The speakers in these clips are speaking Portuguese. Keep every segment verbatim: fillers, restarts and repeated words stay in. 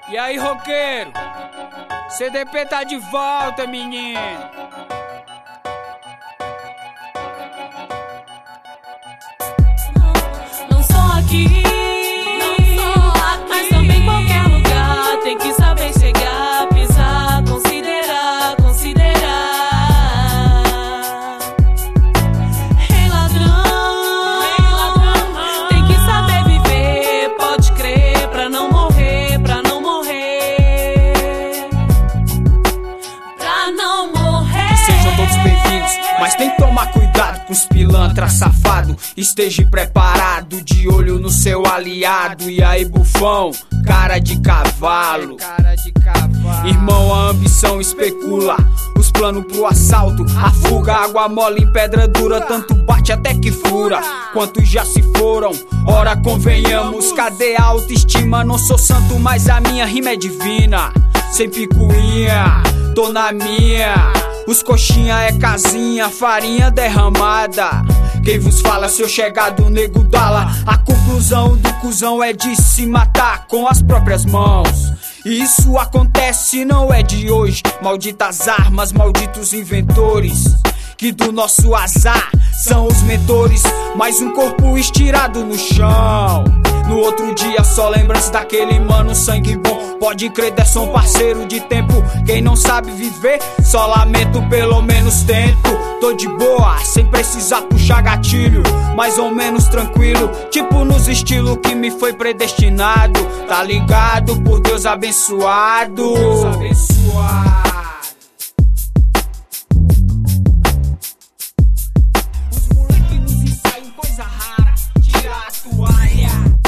E aí, roqueiro? C D P tá de volta, menino. Não só aqui, não só aqui, mas também em qualquer lugar. Tem que saber chegar, pisar, considerar, considerar. Rei ladrão, rei ladrão, tem que saber viver, pode crer, pra não morrer, pra não morrer, pra não morrer. Sejam todos bem-vindos, mas tem que tomar cuidado com os pilantra safado. Esteja preparado, de olho no seu aliado. E aí, bufão, cara de cavalo. Irmão, a ambição especula os planos pro assalto, a fuga, água mole em pedra dura. Tanto bate até que fura, quantos já se foram. Ora, convenhamos, cadê a autoestima? Não sou santo, mas a minha rima é divina. Sem picuinha, tô na minha. Os coxinha é casinha, farinha derramada. Quem vos fala, se eu chegar do nego dala. A conclusão do cuzão é de se matar com as próprias mãos. E isso acontece, não é de hoje. Malditas armas, malditos inventores, que do nosso azar são os mentores. Mais um corpo estirado no chão. No outro dia só lembrança daquele mano, sangue bom. Pode crer, Desson, parceiro de tempo. Quem não sabe viver, só lamento, pelo menos tento. Tô de boa, sem precisar puxar gatilho, mais ou menos tranquilo, tipo nos estilos que me foi predestinado. Tá ligado? Por Deus abençoado, Deus abençoado. Os moleque nos ensaiam coisa rara, tira a toalha.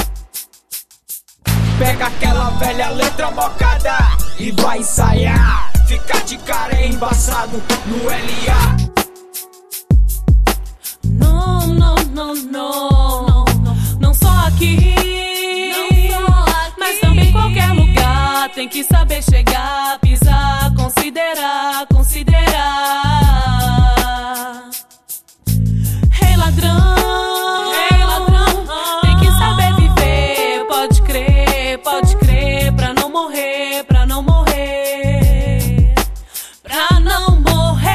Pega aquela velha letra mocada e vai ensaiar. Ficar de cara é embaçado no L A. Não, não, não, não, não só aqui, mas também em qualquer lugar. Tem que saber chegar, pisar, considerar, considerar. Rei ladrão, rei ladrão, tem que saber viver, pode crer, pode crer, pra não morrer, pra não morrer, pra não morrer.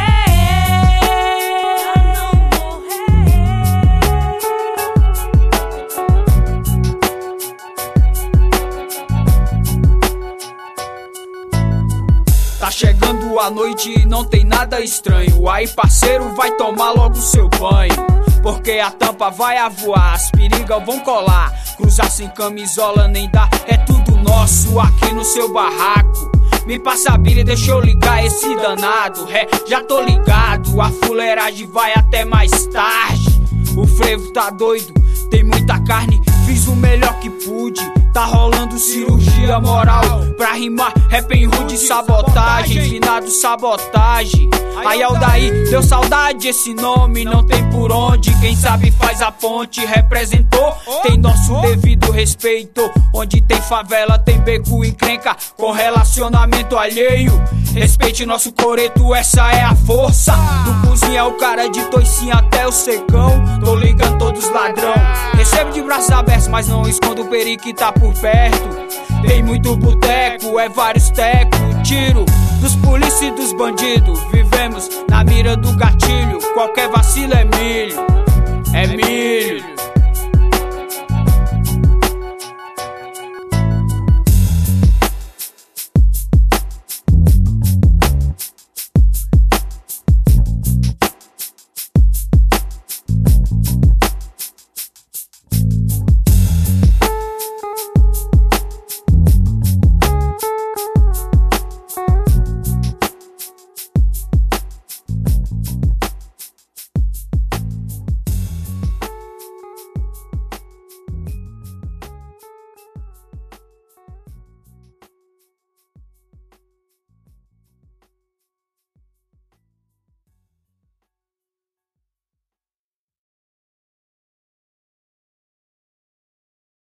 Tá chegando a noite e não tem nada estranho. Aí, parceiro, vai tomar logo seu banho, porque a tampa vai avoar, as perigas vão colar. Cruzar sem camisola nem dá, é tudo nosso aqui no seu barraco. Me passa a bilha, deixa eu ligar esse danado. É, já tô ligado, a fuleiragem vai até mais tarde. O frevo tá doido, tem muita carne, fiz o melhor que pude. Tá rolando cirurgia moral pra rimar rap em rude, sabotagem, finado sabotagem. Aí Aldaí, deu saudade esse nome, não tem por onde. Quem sabe faz a ponte, representou, tem nosso devido respeito. Onde tem favela tem beco encrenca com relacionamento alheio. Respeite nosso coreto, essa é a força do cozinha, é o cara de toicinho até o secão. Tô ligando todos ladrão, recebo de braços abertos, mas não escondo o perigo que tá por perto. Tem muito boteco, é vários teco, tiro dos polícia e dos bandidos. Vivemos na mira do gatilho, qualquer vacilo é milho, é milho.